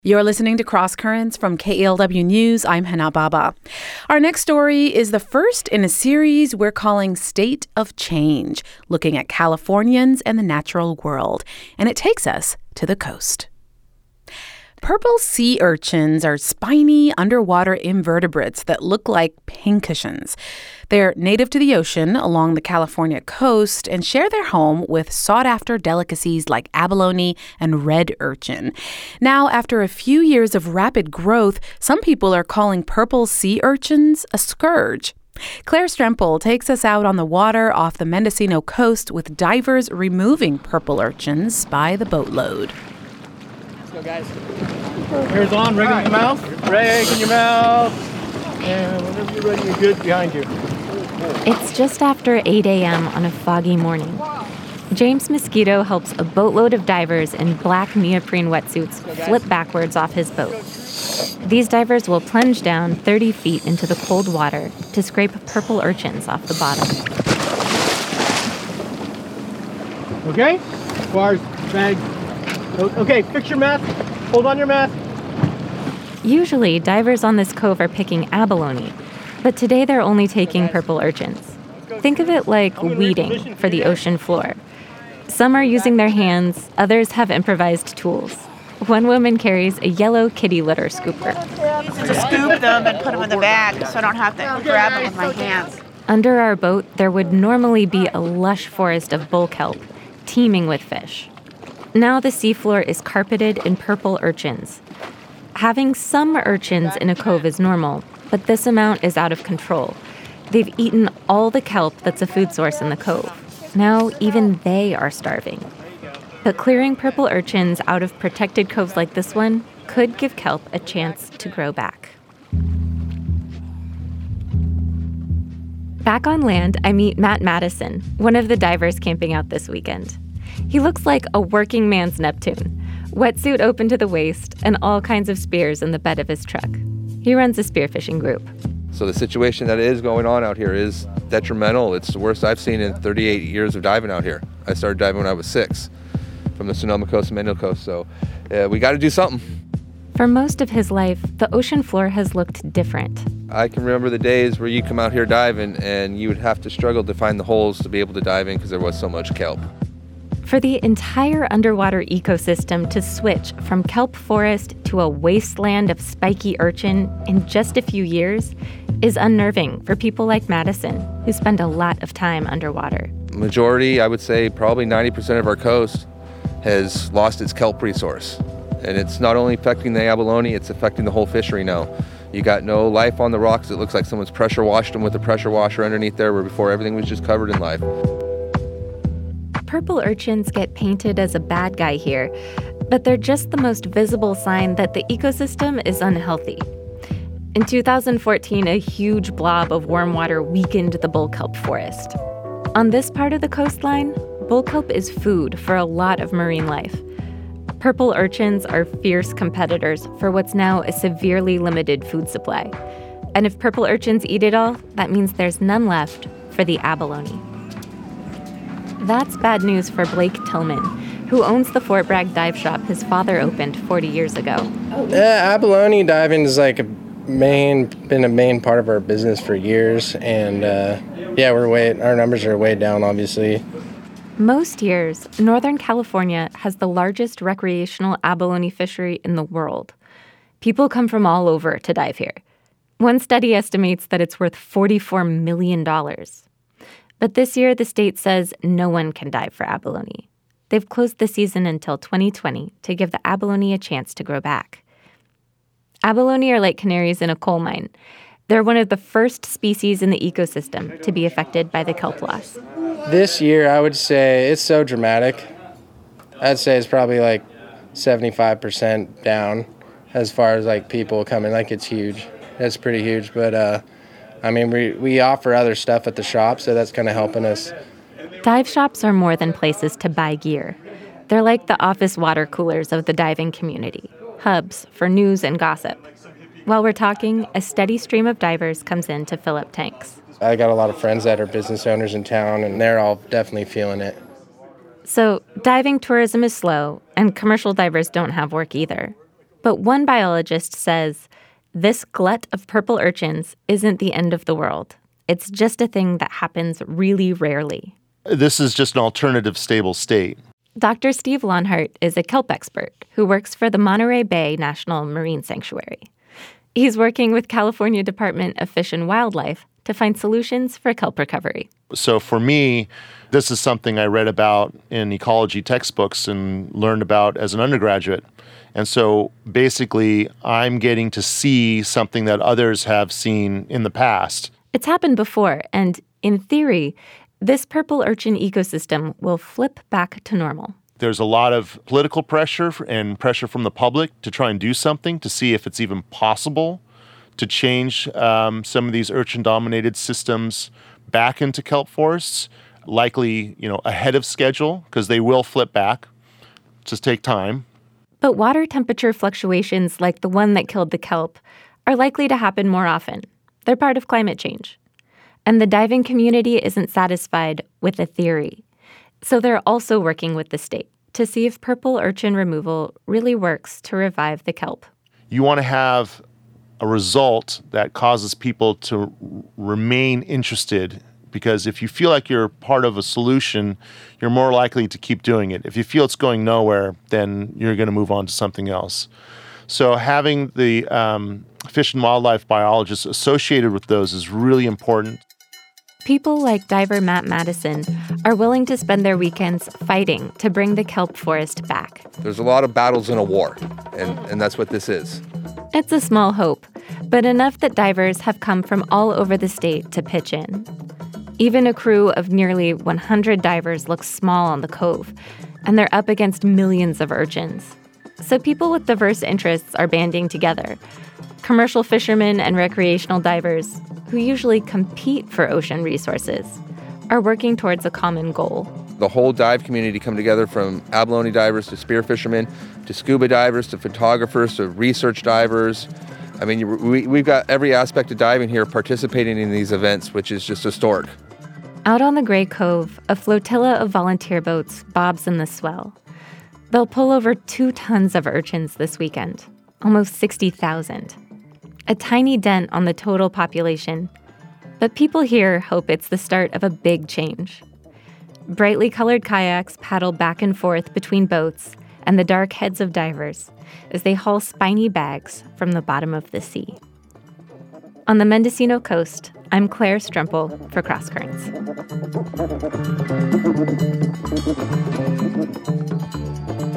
You're listening to Cross Currents from KELW News. I'm Hannah Baba. Our next story is the first in a series we're calling State of Change, looking at Californians and the natural world. And it takes us to the coast. Purple sea urchins are spiny underwater invertebrates that look like pincushions. They're native to the ocean along the California coast and share their home with sought-after delicacies like abalone and red urchin. Now, after a few years of rapid growth, some people are calling purple sea urchins a scourge. Claire Strempel takes us out on the water off the Mendocino coast with divers removing purple urchins by the boatload. Let's go, guys. Hair's on, rig in your mouth. Rig in your mouth. And whenever you're ready, you're good behind you. It's just after 8 a.m. on a foggy morning. James Mosquito helps a boatload of divers in black neoprene wetsuits flip backwards off his boat. These divers will plunge down 30 feet into the cold water to scrape purple urchins off the bottom. Okay? Bars, bag. Okay, fix your mask. Hold on your mask. Usually, divers on this cove are picking abalone, but today they're only taking purple urchins. Think of it like weeding for the ocean floor. Some are using their hands, others have improvised tools. One woman carries a yellow kitty litter scooper. To scoop them and put them in the bag so I don't have to grab them with my hands. Under our boat, there would normally be a lush forest of bull kelp, teeming with fish. Now the seafloor is carpeted in purple urchins. Having some urchins in a cove is normal, but this amount is out of control. They've eaten all the kelp that's a food source in the cove. Now even they are starving. But clearing purple urchins out of protected coves like this one could give kelp a chance to grow back. Back on land, I meet Matt Madison, one of the divers camping out this weekend. He looks like a working man's Neptune. Wetsuit open to the waist and all kinds of spears in the bed of his truck. He runs a spearfishing group. So the situation that is going on out here is detrimental. It's the worst I've seen in 38 years of diving out here. I started diving when I was 6 from the Sonoma Coast and Mendocino Coast. So we got to do something. For most of his life, the ocean floor has looked different. I can remember the days where you come out here diving and you would have to struggle to find the holes to be able to dive in because there was so much kelp. For the entire underwater ecosystem to switch from kelp forest to a wasteland of spiky urchin in just a few years is unnerving for people like Madison, who spend a lot of time underwater. Majority, I would say probably 90% of our coast has lost its kelp resource. And it's not only affecting the abalone, it's affecting the whole fishery now. You got no life on the rocks. It looks like someone's pressure washed them with a pressure washer underneath there, where before everything was just covered in life. Purple urchins get painted as a bad guy here, but they're just the most visible sign that the ecosystem is unhealthy. In 2014, a huge blob of warm water weakened the bull kelp forest. On this part of the coastline, bull kelp is food for a lot of marine life. Purple urchins are fierce competitors for what's now a severely limited food supply. And if purple urchins eat it all, that means there's none left for the abalone. That's bad news for Blake Tillman, who owns the Fort Bragg dive shop his father opened 40 years ago. Yeah, abalone diving is like been a main part of our business for years, and our numbers are way down, obviously. Most years, Northern California has the largest recreational abalone fishery in the world. People come from all over to dive here. One study estimates that it's worth $44 million. But this year, the state says no one can dive for abalone. They've closed the season until 2020 to give the abalone a chance to grow back. Abalone are like canaries in a coal mine. They're one of the first species in the ecosystem to be affected by the kelp loss. This year, I would say it's so dramatic. I'd say it's probably like 75% down as far as like people coming. Like it's huge. It's pretty huge, but we offer other stuff at the shop, so that's kind of helping us. Dive shops are more than places to buy gear. They're like the office water coolers of the diving community, hubs for news and gossip. While we're talking, a steady stream of divers comes in to fill up tanks. I got a lot of friends that are business owners in town, and they're all definitely feeling it. So diving tourism is slow, and commercial divers don't have work either. But one biologist says this glut of purple urchins isn't the end of the world. It's just a thing that happens really rarely. This is just an alternative stable state. Dr. Steve Lonhart is a kelp expert who works for the Monterey Bay National Marine Sanctuary. He's working with California Department of Fish and Wildlife to find solutions for kelp recovery. So for me, this is something I read about in ecology textbooks and learned about as an undergraduate. And so basically, I'm getting to see something that others have seen in the past. It's happened before, and in theory, this purple urchin ecosystem will flip back to normal. There's a lot of political pressure and pressure from the public to try and do something to see if it's even possible to change some of these urchin-dominated systems back into kelp forests, likely, ahead of schedule, because they will flip back. Just take time. But water temperature fluctuations like the one that killed the kelp are likely to happen more often. They're part of climate change. And the diving community isn't satisfied with a theory. So they're also working with the state to see if purple urchin removal really works to revive the kelp. You want to have a result that causes people to remain interested, because if you feel like you're part of a solution, you're more likely to keep doing it. If you feel it's going nowhere, then you're going to move on to something else. So having the fish and wildlife biologists associated with those is really important. People like diver Matt Madison are willing to spend their weekends fighting to bring the kelp forest back. There's a lot of battles in a war, and that's what this is. It's a small hope, but enough that divers have come from all over the state to pitch in. Even a crew of nearly 100 divers looks small on the cove, and they're up against millions of urchins. So people with diverse interests are banding together. Commercial fishermen and recreational divers, who usually compete for ocean resources, are working towards a common goal. The whole dive community come together, from abalone divers to spear fishermen to scuba divers to photographers to research divers. I mean, we've got every aspect of diving here participating in these events, which is just historic. Out on the Gray Cove, a flotilla of volunteer boats bobs in the swell. They'll pull over 2 tons of urchins this weekend, almost 60,000. A tiny dent on the total population, but people here hope it's the start of a big change. Brightly colored kayaks paddle back and forth between boats and the dark heads of divers as they haul spiny bags from the bottom of the sea. On the Mendocino coast, I'm Claire Strempel for Cross Currents.